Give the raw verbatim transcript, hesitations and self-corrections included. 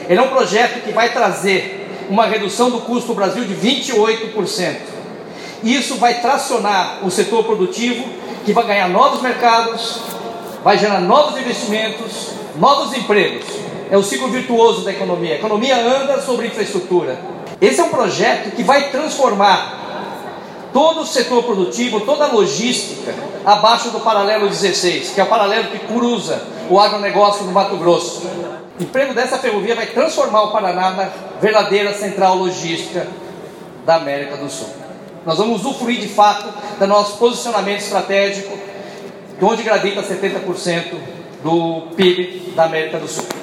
Ele é um projeto que vai trazer uma redução do custo do Brasil de vinte e oito por cento. Isso vai tracionar o setor produtivo, que vai ganhar novos mercados, vai gerar novos investimentos, novos empregos. É o ciclo virtuoso da economia. A economia anda sobre infraestrutura. Esse é um projeto que vai transformar todo o setor produtivo, toda a logística, abaixo do paralelo dezesseis, que é o paralelo que cruza o agronegócio no Mato Grosso. O emprego dessa ferrovia vai transformar o Paraná na verdadeira central logística da América do Sul. Nós vamos usufruir de fato do nosso posicionamento estratégico, de onde gravita setenta por cento do P I B da América do Sul.